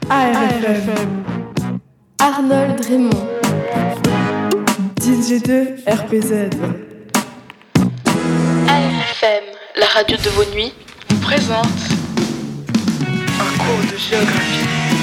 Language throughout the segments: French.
ARFM. Arnold Raymond. DJ2 RPZ. ARFM, la radio de vos nuits, présente un cours de géographie.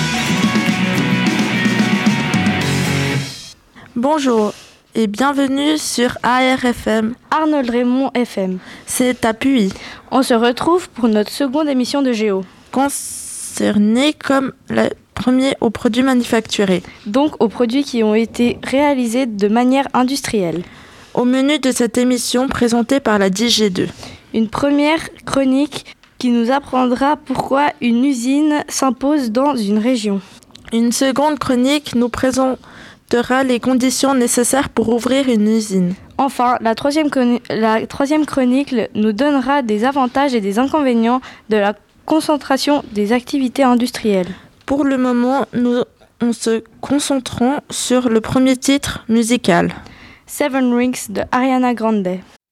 Bonjour et bienvenue sur ARFM. Arnold Raymond FM. C'est Appui. On se retrouve pour notre seconde émission de Géo. Concerné comme le premier aux produits manufacturés. Donc aux produits qui ont été réalisés de manière industrielle. Au menu de cette émission présentée par la DJ2. Une première chronique qui nous apprendra pourquoi une usine s'impose dans une région. Une seconde chronique nous présentera les conditions nécessaires pour ouvrir une usine. Enfin, la troisième chronique nous donnera des avantages et des inconvénients de la concentration des activités industrielles. Pour le moment, nous se concentrons sur le premier titre musical. Seven Rings de Ariana Grande.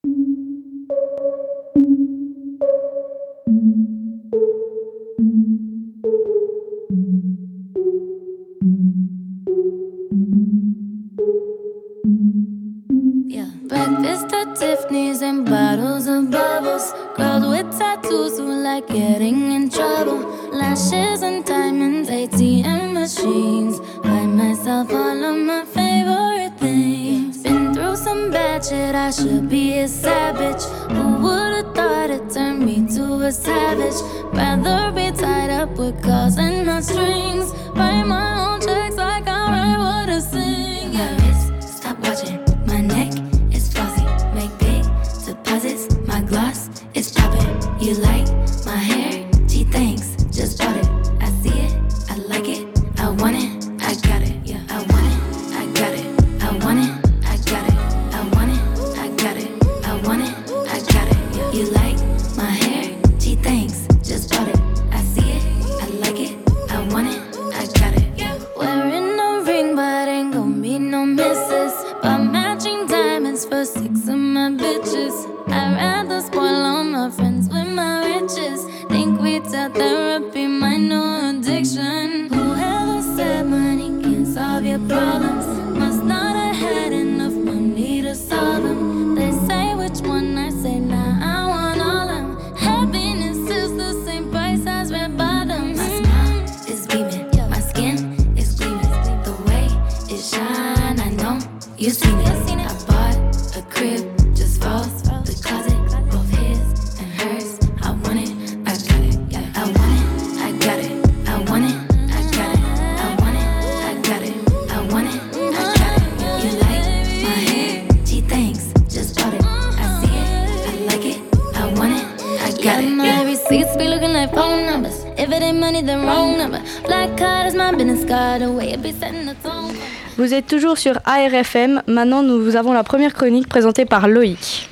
Breakfast at Tiffany's and bottles of bubbles. Girls with tattoos who like getting in trouble. Lashes and diamonds, ATM machines. Buy myself all of my favorite things. Been through some bad shit, I should be a savage. Who would've thought it turned me to a savage? Rather be tied up with calls and not strings. Write my own checks like I write what I sing. My wrist, stop watching. My neck is flossy, make big deposits. My gloss is popping. You like my hair? Gee, thanks, just bought it. I see it, I like it, I want it, I got it. Yeah, I want it, I got it. I want it, I got it. I want it, I got it. I want it, I got it. Yeah. You like my hair? Gee, thanks, just bought it. I see it, I like it, I want it, I got it. Yeah. Wearing a ring, but ain't gon' be no misses. But matching diamonds for 6 of my bitches. I'd rather spoil all my friends with my riches. Think retail therapy, my new addiction. Whoever said money can solve your problems must not have had enough money to solve them. They say which one, I say nah, I want all them. Happiness is the same price as red bottoms. My smile is beaming, my skin is gleaming. The way it shine, I know you've seen it. I bought a crib, just falls the closet, both his and hers. I want it, I got it. Yeah, I want it, I got it. I want it, I got it. I want it, I got it. I want it, I got it. You like my hair? Gee, thanks, just bought it. I see it, I like it. I want it, I got it. My receipts be looking like phone numbers. If it ain't money, then wrong number. Black card is my business card, the way it be setting the tone. Vous êtes toujours sur ARFM. Maintenant, nous avons la première chronique présentée par Loïc.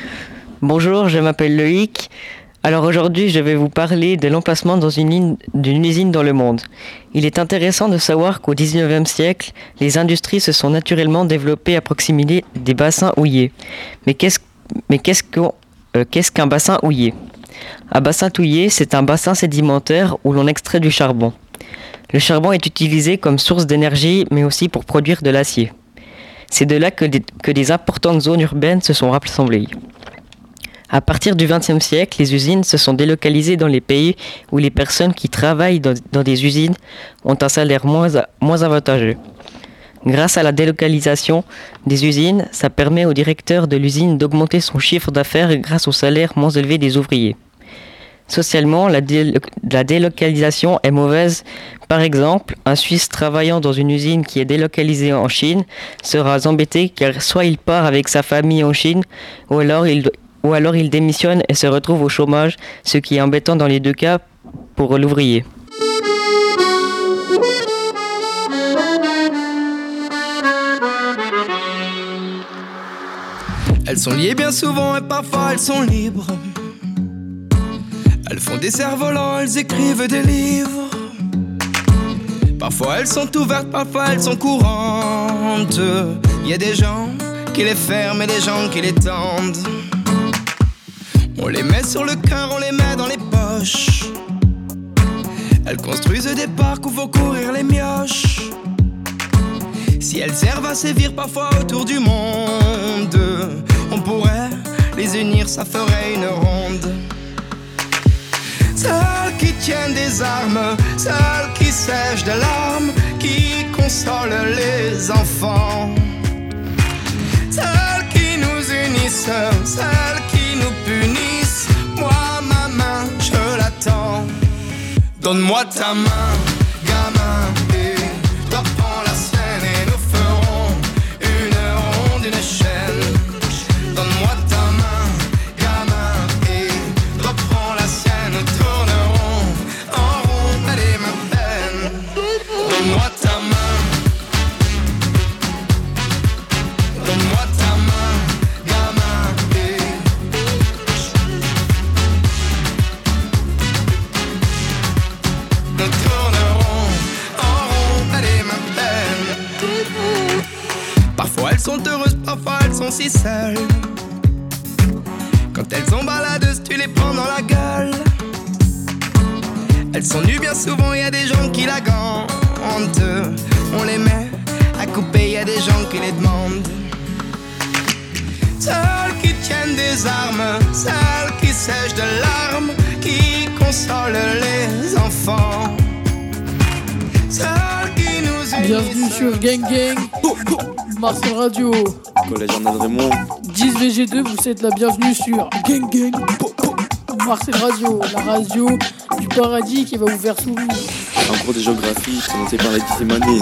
Bonjour, je m'appelle Loïc. Alors aujourd'hui, je vais vous parler de l'emplacement d'une usine dans le monde. Il est intéressant de savoir qu'au XIXe siècle, les industries se sont naturellement développées à proximité des bassins houillers. Mais qu'est-ce qu'un bassin houillé ? Un bassin houillé, c'est un bassin sédimentaire où l'on extrait du charbon. Le charbon est utilisé comme source d'énergie, mais aussi pour produire de l'acier. C'est de là que des importantes zones urbaines se sont rassemblées. À partir du XXe siècle, les usines se sont délocalisées dans les pays où les personnes qui travaillent dans des usines ont un salaire moins avantageux. Grâce à la délocalisation des usines, ça permet au directeur de l'usine d'augmenter son chiffre d'affaires grâce au salaire moins élevé des ouvriers. Socialement, la délocalisation est mauvaise. Par exemple, un Suisse travaillant dans une usine qui est délocalisée en Chine sera embêté car soit il part avec sa famille en Chine ou alors il démissionne et se retrouve au chômage, ce qui est embêtant dans les deux cas pour l'ouvrier. Elles sont liées bien souvent et parfois elles sont libres. Elles font des cerfs-volants, elles écrivent des livres. Parfois elles sont ouvertes, parfois elles sont courantes. Il y a des gens qui les ferment et des gens qui les tendent. On les met sur le cœur, on les met dans les poches. Elles construisent des parcs où faut courir les mioches. Si elles servent à sévir parfois autour du monde, on pourrait les unir, ça ferait une ronde. Celles qui tiennent des armes, celles qui sèchent de larmes, qui consolent les enfants. Celles qui nous unissent, celles qui nous punissent. Moi, ma main, je l'attends. Donne-moi ta main, gamin, et reprends la scène et nous ferons une ronde, une chaîne. Donne-moi ta main, gamin, et reprends la scène, nous tournerons en rond, elle est ma peine. Donne-moi ta main, donne-moi ta main, gamin, et nous tournerons en rond, elle est ma peine. Parfois elles sont heureuses, parfois elles sont si seules. Quand elles sont baladeuses, tu les prends dans la gueule. Elles sont nues bien souvent, y a des gens qui la gantent. On les met à couper, y a des gens qui les demandent. Celles qui tiennent des armes, celles qui sèchent de larmes, qui consolent les enfants. Celles qui nous unissent. Bienvenue sur Gang Gang, Marcel Radio. Collège Arnold Raymond. 10 VG2, vous êtes la bienvenue sur Gang Gang, Marcel Radio, la radio du paradis qui va vous faire sourire. Un cours de géographie présenté par la 10e année.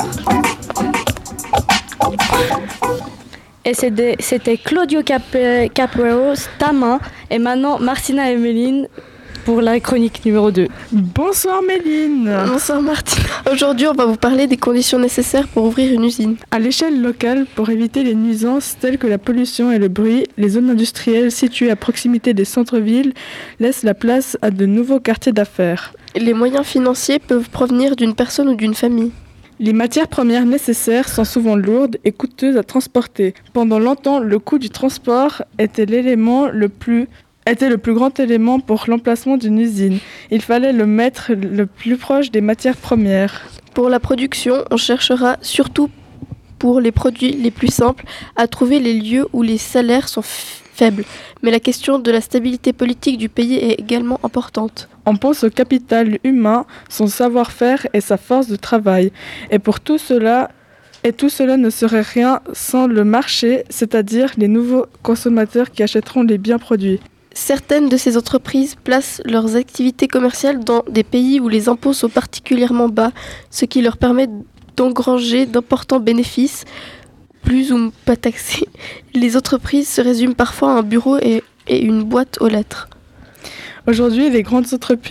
Et c'était Claudio Caprero, ta main, et maintenant Martina et Méline pour la chronique numéro 2. Bonsoir Méline. Bonsoir Martina. Aujourd'hui, on va vous parler des conditions nécessaires pour ouvrir une usine. À l'échelle locale, pour éviter les nuisances telles que la pollution et le bruit, les zones industrielles situées à proximité des centres-villes laissent la place à de nouveaux quartiers d'affaires. Les moyens financiers peuvent provenir d'une personne ou d'une famille. Les matières premières nécessaires sont souvent lourdes et coûteuses à transporter. Pendant longtemps, le coût du transport était le plus grand élément pour l'emplacement d'une usine. Il fallait le mettre le plus proche des matières premières. Pour la production, on cherchera, surtout pour les produits les plus simples, à trouver les lieux où les salaires sont faibles. Mais la question de la stabilité politique du pays est également importante. On pense au capital humain, son savoir-faire et sa force de travail. Et tout cela ne serait rien sans le marché, c'est-à-dire les nouveaux consommateurs qui achèteront les biens produits. Certaines de ces entreprises placent leurs activités commerciales dans des pays où les impôts sont particulièrement bas, ce qui leur permet d'engranger d'importants bénéfices, plus ou pas taxés. Les entreprises se résument parfois à un bureau et une boîte aux lettres. Aujourd'hui, les grandes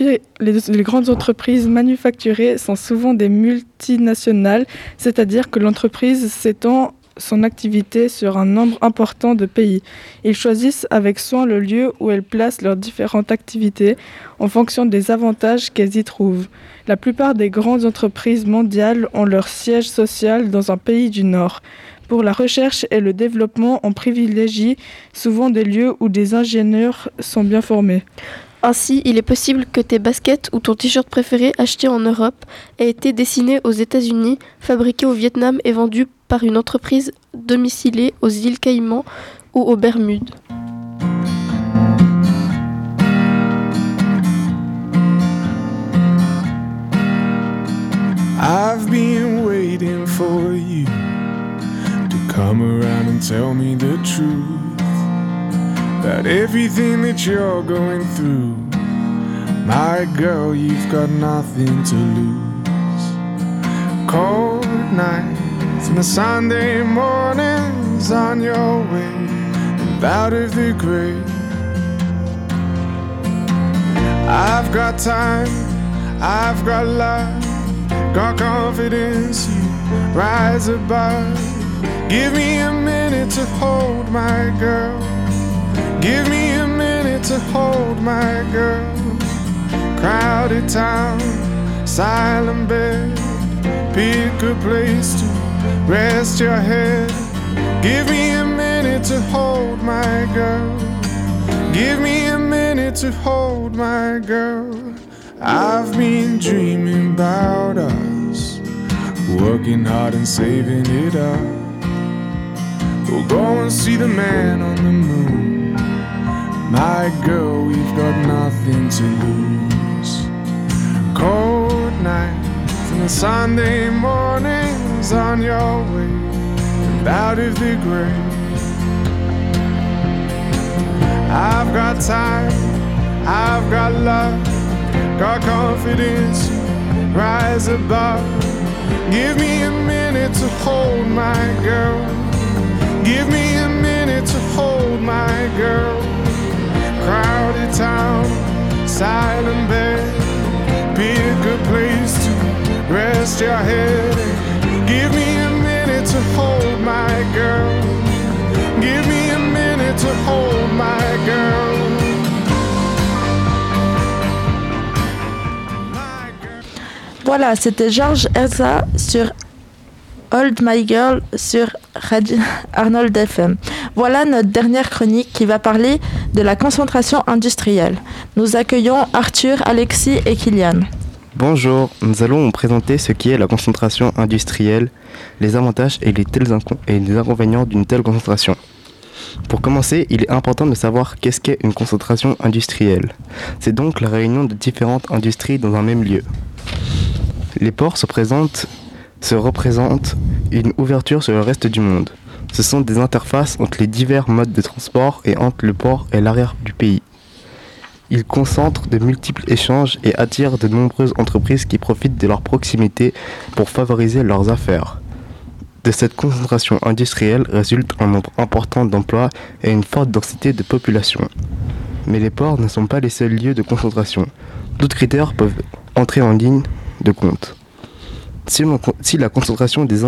entreprises manufacturées sont souvent des multinationales, c'est-à-dire que l'entreprise s'étend son activité sur un nombre important de pays. Ils choisissent avec soin le lieu où elles placent leurs différentes activités en fonction des avantages qu'elles y trouvent. La plupart des grandes entreprises mondiales ont leur siège social dans un pays du Nord. Pour la recherche et le développement, on privilégie souvent des lieux où des ingénieurs sont bien formés. Ainsi, il est possible que tes baskets ou ton t-shirt préféré acheté en Europe ait été dessiné aux États-Unis, fabriqué au Vietnam et vendu par une entreprise domiciliée aux îles Caïmans ou aux Bermudes. I've been waiting for you to come around and tell me the truth. That everything that you're going through, my girl, you've got nothing to lose. Cold nights and the Sunday mornings on your way and out of the grave. I've got time, I've got love, got confidence, you rise above. Give me a minute to hold my girl. Give me a minute to hold my girl. Crowded town, silent bed. Pick a place to rest your head. Give me a minute to hold my girl. Give me a minute to hold my girl. I've been dreaming about us, working hard and saving it up. We'll go and see the man on the moon. My girl, we've got nothing to lose. Cold nights and the Sunday mornings on your way and out of the grave. I've got time, I've got love, got confidence, rise above. Give me a minute to hold my girl. Give me a minute to hold my girl. Crowded town, silent bed. Pick a place to rest your head. Give me a minute to hold my girl. Give me a minute to hold my girl. Voilà, c'était Georges Ezra sur Hold My Girl sur Radio Arnold FM. Voilà notre dernière chronique qui va parler de la concentration industrielle. Nous accueillons Arthur, Alexis et Kylian. Bonjour, nous allons vous présenter ce qu'est la concentration industrielle, les avantages et les inconvénients d'une telle concentration. Pour commencer, il est important de savoir qu'est-ce qu'est une concentration industrielle. C'est donc la réunion de différentes industries dans un même lieu. Les ports se représentent une ouverture sur le reste du monde. Ce sont des interfaces entre les divers modes de transport et entre le port et l'arrière du pays. Ils concentrent de multiples échanges et attirent de nombreuses entreprises qui profitent de leur proximité pour favoriser leurs affaires. De cette concentration industrielle résulte un nombre important d'emplois et une forte densité de population. Mais les ports ne sont pas les seuls lieux de concentration. D'autres critères peuvent entrer en ligne de compte. Si la concentration des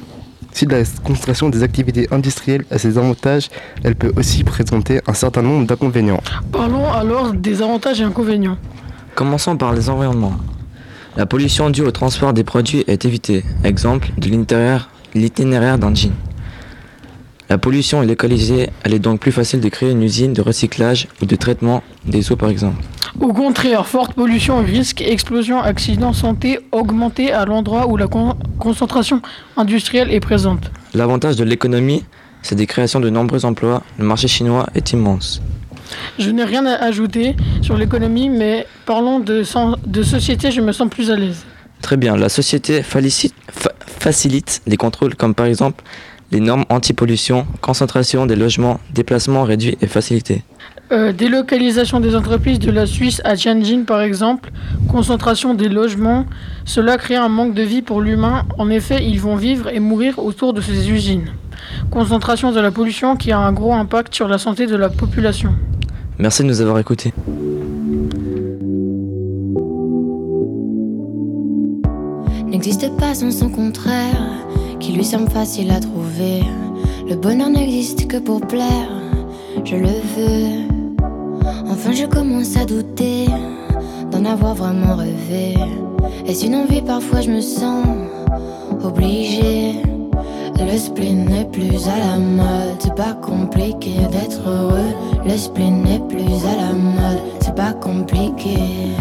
activités industrielles a ses avantages, elle peut aussi présenter un certain nombre d'inconvénients. Parlons alors des avantages et inconvénients. Commençons par les environnements. La pollution due au transport des produits est évitée. Exemple de l'itinéraire d'un jean. La pollution est localisée, elle est donc plus facile de créer une usine de recyclage ou de traitement des eaux par exemple. Au contraire, forte pollution, risque, explosion, accident, santé augmenté à l'endroit où la concentration industrielle est présente. L'avantage de l'économie, c'est des créations de nombreux emplois. Le marché chinois est immense. Je n'ai rien à ajouter sur l'économie, mais parlons de société, je me sens plus à l'aise. Très bien, la société facilite les contrôles comme par exemple les normes anti-pollution, concentration des logements, déplacements réduits et facilités. Délocalisation des entreprises de la Suisse à Tianjin par exemple, concentration des logements, cela crée un manque de vie pour l'humain. En effet, ils vont vivre et mourir autour de ces usines. Concentration de la pollution qui a un gros impact sur la santé de la population. Merci de nous avoir écoutés. N'existe pas sans son contraire, qui lui semble facile à trouver. Le bonheur n'existe que pour plaire, je le veux. Enfin je commence à douter d'en avoir vraiment rêvé. Est-ce une envie? Parfois je me sens obligée. Le spleen n'est plus à la mode, c'est pas compliqué d'être heureux. Le spleen n'est plus à la mode, c'est pas compliqué.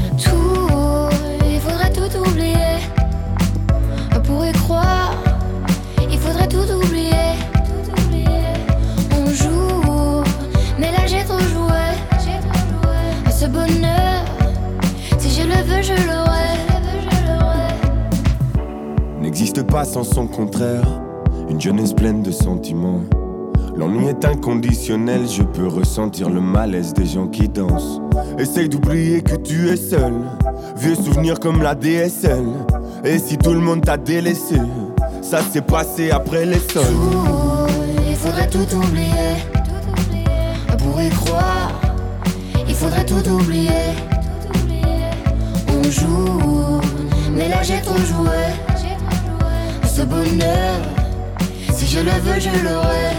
Il faudrait tout oublier. On pourrait croire, il faudrait tout oublier. On joue, mais là j'ai trop joué. À ce bonheur, si je le veux, je l'aurai. N'existe pas sans son contraire. Une jeunesse pleine de sentiments. L'ennui est inconditionnel, je peux ressentir le malaise des gens qui dansent. Essaye d'oublier que tu es seul. Vieux souvenirs comme la DSL. Et si tout le monde t'a délaissé, ça s'est passé après les sols. Il faudrait tout oublier. Pour y croire, il faudrait tout oublier. On joue, mais là j'ai trop joué. Ce bonheur, si je le veux, je l'aurai.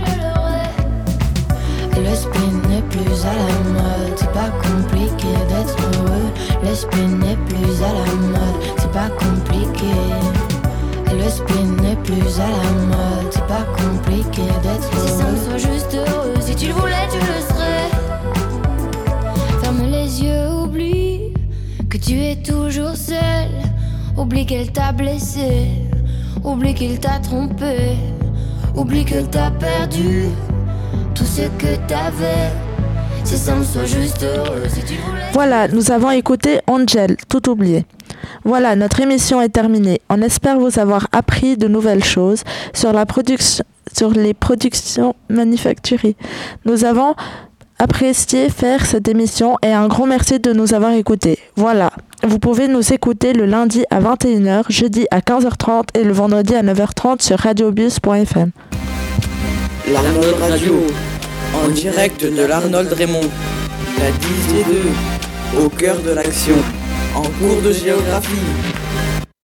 Le spleen n'est plus à la mode, c'est pas compliqué d'être heureux. Le spleen n'est plus à la mode, c'est pas compliqué. Le spleen n'est plus à la mode, c'est pas compliqué d'être heureux. Si simple, sois juste heureux, si tu le voulais, tu le serais. Ferme les yeux, oublie que tu es toujours seul. Oublie qu'elle t'a blessé, oublie qu'il t'a trompé, oublie que t'as perdu tout ce que t'avais. C'est simple, sois juste heureux si tu voulais. Voilà, nous avons écouté Angel, tout oublié. Voilà, notre émission est terminée. On espère vous avoir appris de nouvelles choses sur les productions manufacturées. Nous avons apprécié faire cette émission et un grand merci de nous avoir écoutés. Voilà, vous pouvez nous écouter le lundi à 21h, jeudi à 15h30 et le vendredi à 9h30 sur radiobus.fm. L'Arnold Radio, en direct de l'Arnold Raymond, la 10 des 2, au cœur de l'action, en cours de géographie.